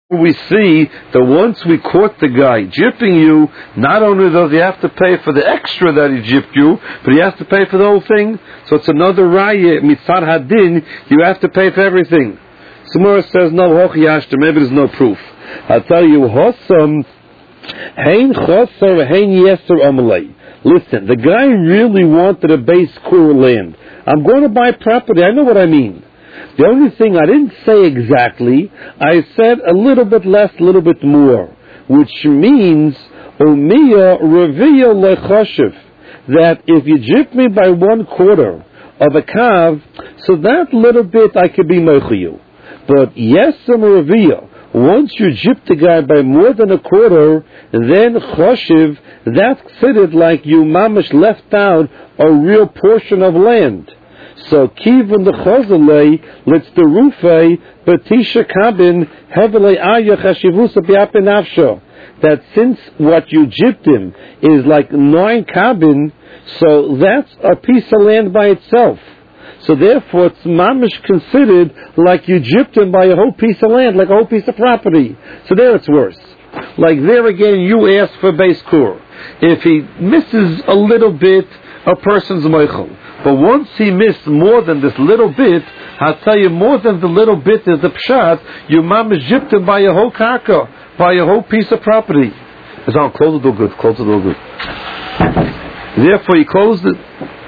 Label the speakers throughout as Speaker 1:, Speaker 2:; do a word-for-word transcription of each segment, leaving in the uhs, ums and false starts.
Speaker 1: we see that once we caught the guy gypping you, not only does he have to pay for the extra that he gypped you, but he has to pay for the whole thing. So it's another raya, mitzad hadin, you have to pay for everything. Samura says, no, hochi yashta, maybe there's no proof. I'll tell you, hosam, hein chosar, hein yeser amalei. Listen, the guy really wanted a base core land. I'm going to buy property, I know what I mean. The only thing I didn't say exactly, I said a little bit less, a little bit more, which means umiya reviya lechoshev, that if you gyp me by one quarter of a kav, so that little bit I could be mochayu. But yesem reviya, once you gyp the guy by more than a quarter, then choshev, that's considered like you mamish left out a real portion of land. So kivun the chazalei let's the rufe betisha kabin heavily ayah chashivusa biapin nafsho, that since what you gypped him is like nine kabin, so that's a piece of land by itself. So therefore it's mamish considered like you gypped him by a whole piece of land, like a whole piece of property. So there it's worse. Like there again, you ask for base kur. If he misses a little bit, a person's moichel. But once he missed more than this little bit, I'll tell you, more than the little bit is the pshat, your mom is gypped him by a whole karka, by a whole piece of property. It's on, close the door good, close the door good. Therefore he closed it.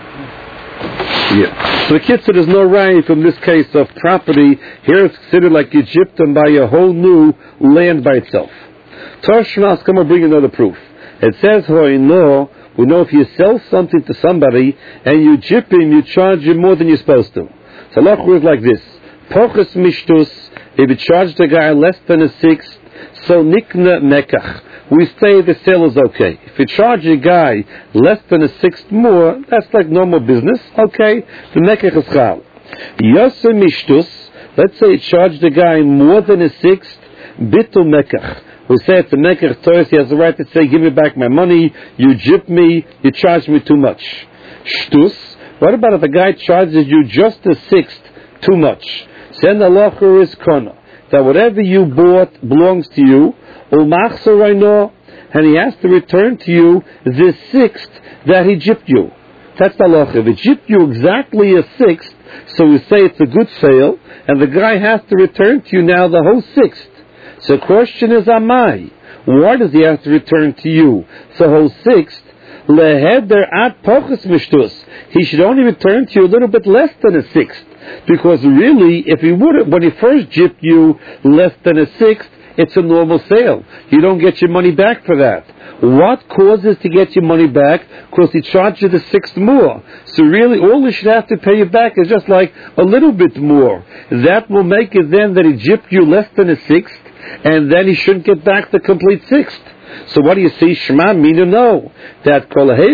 Speaker 1: Yeah. So the kitzur, there's no right from this case of property. Here it's considered like you gypped him by a whole new land by itself. Toshmas, come and bring another proof. It says, Hoi no, we know if you sell something to somebody and you gyp him, you charge him more than you're supposed to. So Allah is like this. Pochus mishtus, if you charge the guy less than a sixth, so nikna mekach. We say the sale is okay. If you charge a guy less than a sixth more, that's like normal business. Okay, the mekach is chal. Yose mishtus, let's say you charge the guy more than a sixth, bitul mekach. We say it's a mekach toys, he has the right to say, give me back my money, you gyp me, you charge me too much. Shtus, what about if the guy charges you just a sixth too much? Then the halacha is kona, that whatever you bought belongs to you, ulmachzor reino, and he has to return to you the sixth that he gypped you. That's the halacha. If he gypped you exactly a sixth, so we say it's a good sale, and the guy has to return to you now the whole sixth. So the question is, amai, why does he have to return to you the whole sixth? Leheder at pochus mishtus. He should only return to you a little bit less than a sixth. Because really, if he would have, when he first gypped you less than a sixth, it's a normal sale. You don't get your money back for that. What causes to get your money back? Because he charged you the sixth more. So really, all he should have to pay you back is just like a little bit more. That will make it then that he gypped you less than a sixth, and then he shouldn't get back the complete sixth. So what do you see? Shema Mina know that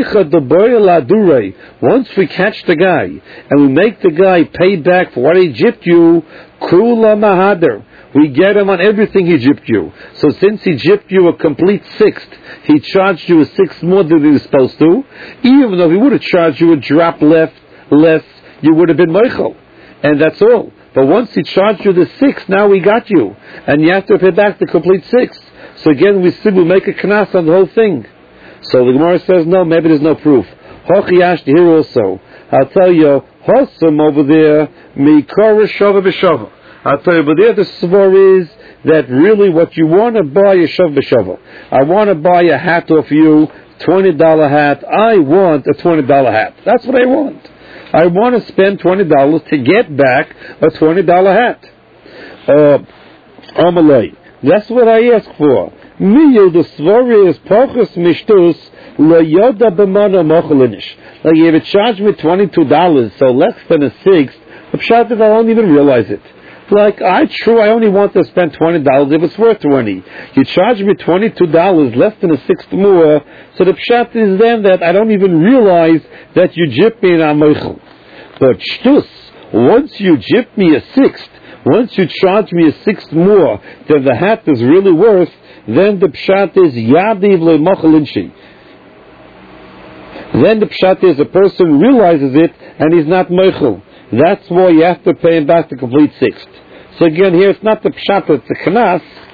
Speaker 1: once we catch the guy and we make the guy pay back for what he gypped you, kula mahader, we get him on everything he gypped you. So since he gypped you a complete sixth, he charged you a sixth more than he was supposed to. Even though he would have charged you a drop left less, you would have been moichel, and that's all. But once he charged you the sixth, now we got you, and you have to pay back the complete sixth. So again, we still will make a knas on the whole thing. So the Gemara says, no, maybe there's no proof. Hochiyash here also. I'll tell you, Hosam over there, Mikora Shava B'Shava. I'll tell you, but there the svar is that really what you want to buy is Shav B'Shava. I want to buy a hat off you, twenty dollars hat. I want a twenty dollars hat. That's what I want. I want to spend twenty dollars to get back a twenty dollars hat. Uh, Amalei. That's what I ask for. Miyu, the svar is Pachas Mishtus, Lo Yoda B'Mana Mochalinish. Like if it charged me twenty-two dollars, so less than a sixth, the pshat is I don't even realize it. Like, I true, I only want to spend twenty dollars if it's worth twenty. You charge me twenty-two dollars, less than a sixth more, so the pshat is then that I don't even realize that you gypped me in Amoichel. But shtus, once you gypped me a sixth, once you charge me a sixth more than the hat is really worth, then the pshat is yadiv le'mochalinshi. Then the pshat is a person realizes it and he's not mochel. That's why you have to pay him back the complete sixth. So again, here it's not the pshat, it's the knas.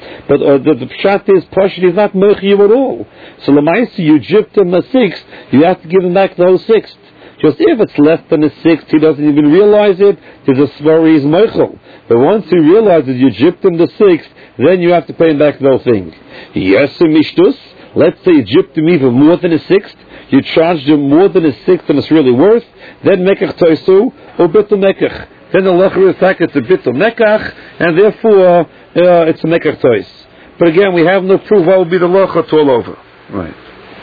Speaker 1: But uh, the, the pshat is, Pashit is not moich you at all. So Lamaisi, you gypped him a sixth, you have to give him back the whole sixth. Just if it's less than a sixth, he doesn't even realize it, there's a svar he's moichel. But once he realizes you gypped him the sixth, then you have to pay him back the whole thing. Yes, mishtus. Let's say you gypped him even more than a sixth, you charged him more than a sixth than it's really worth, then mekach toisu, or bitul mekach. Then the lacher is like it's a bitul mekach, and therefore uh, it's a mekach tois. But again, we have no proof what will be the lacher all over. Right.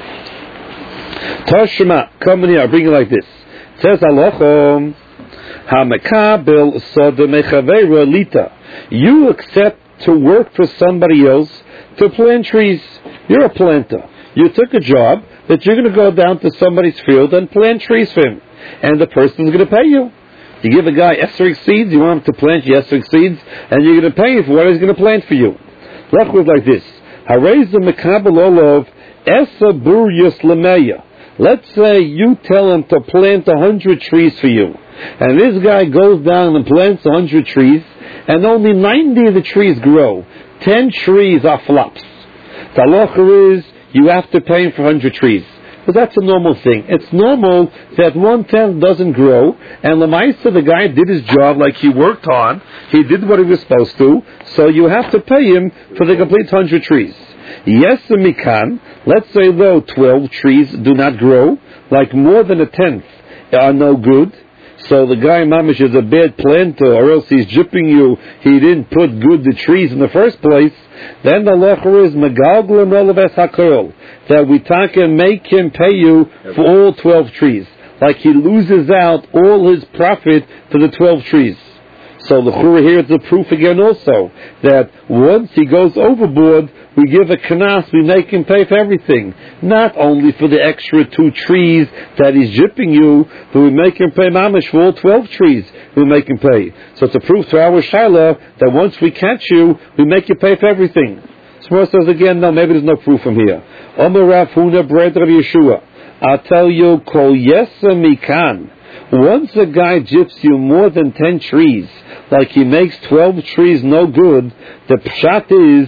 Speaker 1: Tashma, come in here, I'll bring it like this. It says halachom, ha-mekabel soda mechaveru lita. You accept to work for somebody else to plant trees. You're a planter. You took a job that you're going to go down to somebody's field and plant trees for him. And the person's going to pay you. You give a guy esrog seeds, you want him to plant your esrog seeds, and you're going to pay him for what he's going to plant for you. Lach was like this. Harei ze mekabel olov esa buryas lemeya. Let's say you tell him to plant a hundred trees for you. And this guy goes down and plants a hundred trees, and only ninety of the trees grow. Ten trees are flops. The halacha is you have to pay him for a hundred trees. But that's a normal thing. It's normal that one-tenth doesn't grow, and Lamaisa, the guy did his job like he worked on, he did what he was supposed to, so you have to pay him for the complete hundred trees. Yes, mikan, let's say though twelve trees do not grow, like more than a tenth are no good, so the guy mamish is a bad planter, or else he's jipping you, he didn't put good the trees in the first place, then the lecher is megalgul and olaves hakol, that we can make him pay you for all twelve trees, like he loses out all his profit for the twelve trees. So the chura here is the proof again also, that once he goes overboard, we give a kanas, we make him pay for everything. Not only for the extra two trees that he's jipping you, but we make him pay mamish for all twelve trees, we make him pay. So it's a proof to our shaila that once we catch you, we make you pay for everything. So says again, no, maybe there's no proof from here. Omer Rav Huna Bred Rav Yeshua. I'll tell you, kol yesa mikan. Once a guy gyps you more than ten trees, like he makes twelve trees no good, the pshat is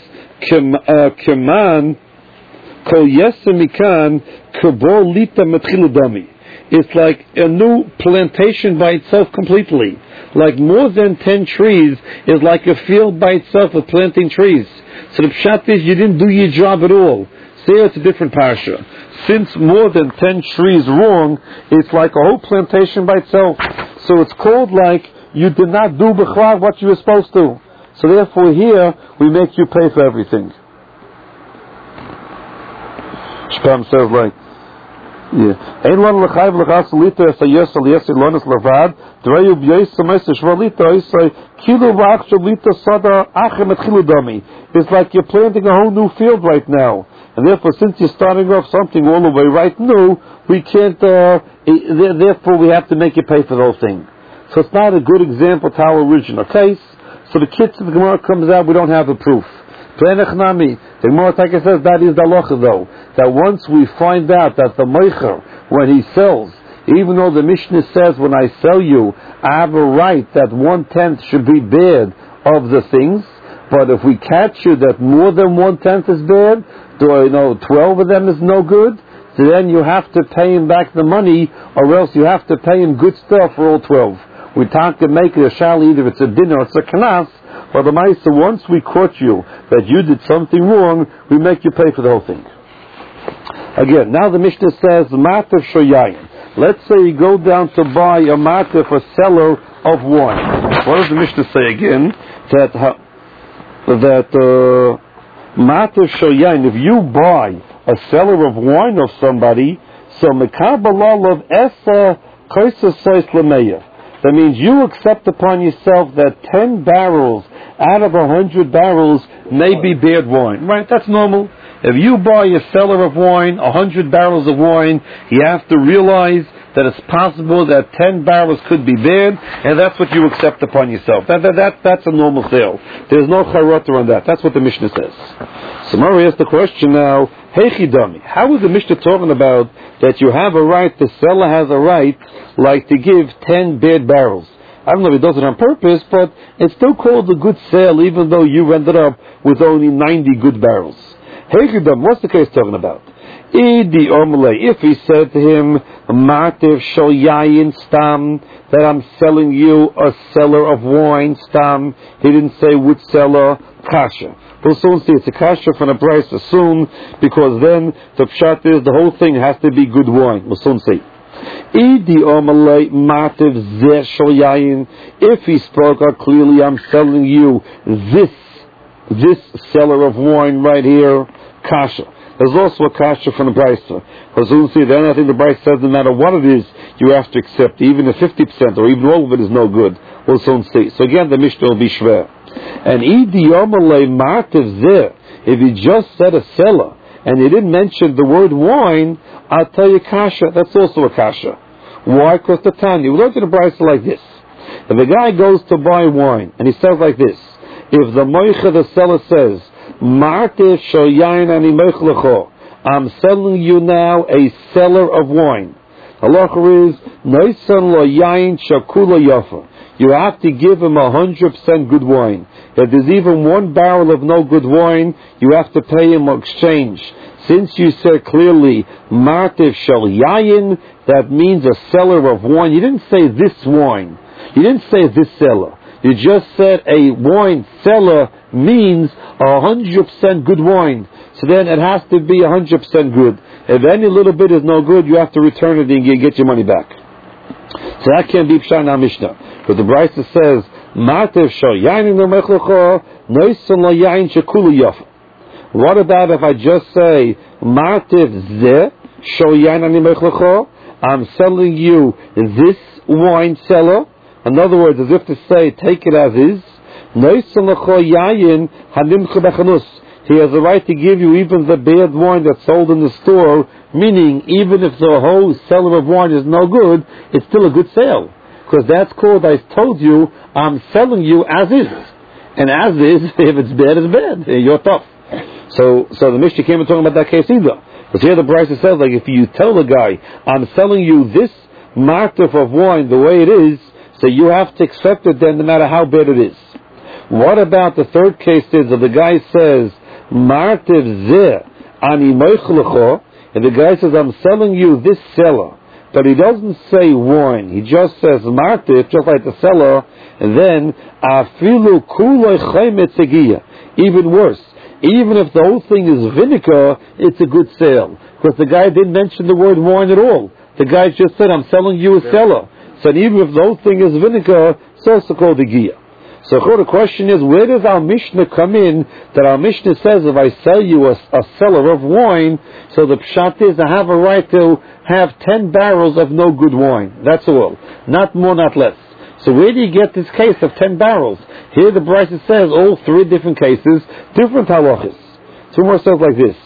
Speaker 1: keman kol yesa mikan kebor lita metchiludami. It's like a new plantation by itself completely. Like more than ten trees is like a field by itself of planting trees. So the pshat is you didn't do your job at all. Say it's a different parsha. Since more than ten trees wrong, it's like a whole plantation by itself. So it's called like you did not do b'chlal what you were supposed to. So therefore here, we make you pay for everything. Shpam says like, yeah. Ein lan l'chayv l'chas lita es hayes al yes ilonis levad d'rayu b'yis sames shvalita is kilo v'ach shalita sada achem etchilu dami. It's like you're planting a whole new field right now. And therefore, since you're starting off something all the way right new, we can't, uh, therefore we have to make you pay for the whole thing. So it's not a good example to our original case. So the kids of the Gemara comes out, we don't have a proof. The Gemara Taka says that is the halacha though, that once we find out that the meicher, when he sells, even though the Mishnah says when I sell you, I have a right that one-tenth should be bad of the things, but if we catch you that more than one-tenth is bad, do you know, twelve of them is no good, so then you have to pay him back the money, or else you have to pay him good stuff for all twelve. We talk to make it a shal, either it's a dinner or it's a kanas, but the Maisa, once we caught you that you did something wrong, we make you pay for the whole thing. Again, now the Mishnah says, Mater shoyayin. Let's say you go down to buy a mater for seller of wine. What does the Mishnah say again? That, that, uh, Mater shoyayin, if you buy a seller of wine of somebody, so mekabel of esa koisasais lemeya. That means you accept upon yourself that ten barrels out of a hundred barrels may be bad wine. Right? That's normal. If you buy a seller of wine, a hundred barrels of wine, you have to realize that it's possible that ten barrels could be bad, and that's what you accept upon yourself. That, that, that That's a normal sale. There's no charata on that. That's what the Mishnah says. So Mari asks the question now, Heichidami, how is the Mishnah talking about that you have a right, the seller has a right, like to give ten bad barrels? I don't know if he does it on purpose, but it's still called a good sale, even though you ended up with only ninety good barrels. Hegedam, what's the case talking about? Idi Omle, if he said to him, Mativ Shal Yayin Stam, that I'm selling you a cellar of wine, Stam, he didn't say which cellar, Kasha. We'll soon see it's a Kasha from the price soon, because then the pshat is the whole thing has to be good wine. We'll soon see. Idi Omle Mativ Zeh Shal Yayin, if he spoke out clearly, I'm selling you this, this cellar of wine right here, Kasha. There's also a kasha from the Brisa. Because we'll see, then I think the Brisa says no matter what it is, you have to accept. Even if fifty percent or even all of it is no good, we'll soon see. So again, the Mishnah will be shver. And Idi Yomalei Martiv Zeh, if he just said a seller, and he didn't mention the word wine, I'll tell you kasha, that's also a kasha. Why? Because the Tanya, we look at the Brisa like this. If a guy goes to buy wine, and he says like this, if the moicha, the seller says, Martiv shoyayin ani mechlecho, I'm selling you now a cellar of wine. Halacha is noisan lo yayin shakula yafa. You have to give him a hundred percent good wine. If there's even one barrel of no good wine, you have to pay him exchange. Since you said clearly Martiv shal yayin, that means a cellar of wine. You didn't say this wine. You didn't say this cellar. You just said a wine cellar means a hundred percent good wine. So then it has to be a hundred percent good. If any little bit is no good, you have to return it and get your money back. So that can't be Pshat in Mishnah. But the Brisa says, Mativ shoyayin mechlecho, noisan lo yayin shekulu yafa. What about if I just say, Mativ zeh shoyayin ani mechlecho, I'm selling you this wine cellar. In other words, as if to say, take it as is. He has a right to give you even the bad wine that's sold in the store, meaning even if the whole cellar of wine is no good, it's still a good sale. Because that's called, I told you, I'm selling you as is. And as is, if it's bad, it's bad. You're tough. So so the Mishnah came and talking about that case either. Because here the price says, like, if you tell the guy, I'm selling you this martif of wine the way it is, so you have to accept it then no matter how bad it is. What about the third case is if the guy says, Martiv zeh ani moichlecho, and the guy says, I'm selling you this cellar, but he doesn't say wine, he just says Martiv, just like the cellar, and then afilu kuloi chaymet segiya, even worse, even if the whole thing is vinegar, it's a good sale, because the guy didn't mention the word wine at all. The guy just said, I'm selling you a cellar. So even if the whole thing is vinegar, it's also called a giya. So the question is, where does our Mishnah come in that our Mishnah says if I sell you a, a cellar of wine, so the pshat is I have a right to have ten barrels of no good wine. That's all. Not more, not less. So where do you get this case of ten barrels? Here the Brisa says all three different cases, different halachas. Two more says like this.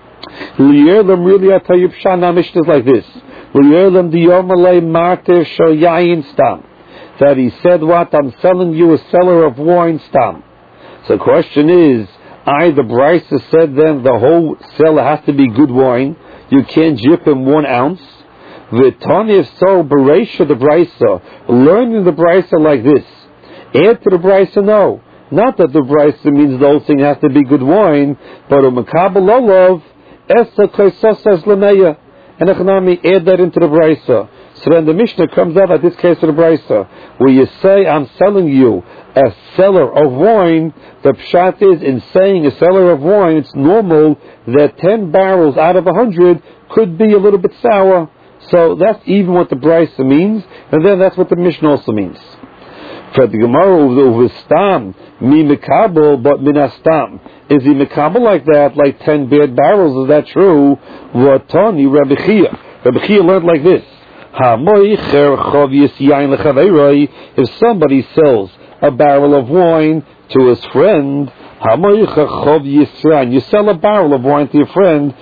Speaker 1: L'yerlam, really I tell you pshat, our Mishnah is like this. L'yerlam diyomalei martir shoyayin stam. That he said what? I'm selling you a cellar of wine stam. So the question is, I, the Brisa said then the whole cellar has to be good wine. You can't jip him one ounce. V'tani, if so, bereisha the Brisa, learning the Brisa like this. Add to the Brisa, no. Not that the Brisa means the whole thing has to be good wine, but a makabel olov, esa kaisosas lemeya. And Echanami, add that into the Brisa. So then the Mishnah comes out at this case of the Brisa, where you say, I'm selling you a cellar of wine. The pshat is, in saying a cellar of wine, it's normal that ten barrels out of a hundred could be a little bit sour. So that's even what the Brisa means, and then that's what the Mishnah also means. For the Gemara, uvestam mi mekabel, but minastam. Is he mekabel like that, like ten bad barrels? Is that true? Vatani Rabbi Chia. Rabbi Chia learned like this. If somebody sells a barrel of wine to his friend, you sell a barrel of wine to your friend,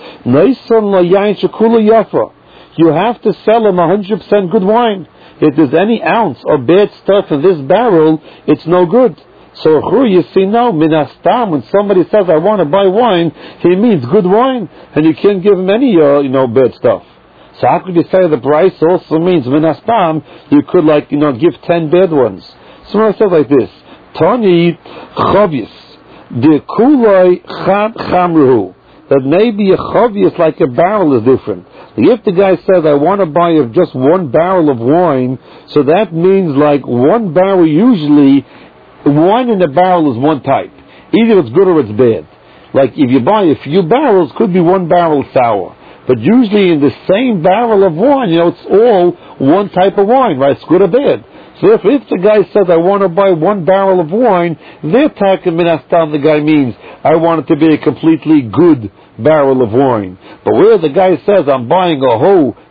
Speaker 1: you have to sell him one hundred percent good wine. If there's any ounce of bad stuff in this barrel, it's no good. So you see now, minastam, when somebody says, I want to buy wine, he means good wine, and you can't give him any, uh, you know, bad stuff. So how could you say the price also means minastam? You could like you know give ten bad ones. So I said like this: Tani chavius the kuloi chad chamruhu. That maybe a chavius like a barrel is different. If the guy says I want to buy just one barrel of wine, so that means like one barrel usually. Wine in a barrel is one type. Either it's good or it's bad. Like if you buy a few barrels, could be one barrel sour. But usually in the same barrel of wine, you know, it's all one type of wine, right? It's good or bad. So if, if the guy says, I want to buy one barrel of wine, their takim minastam, the guy means, I want it to be a completely good barrel of wine. But where the guy says, I'm buying a whole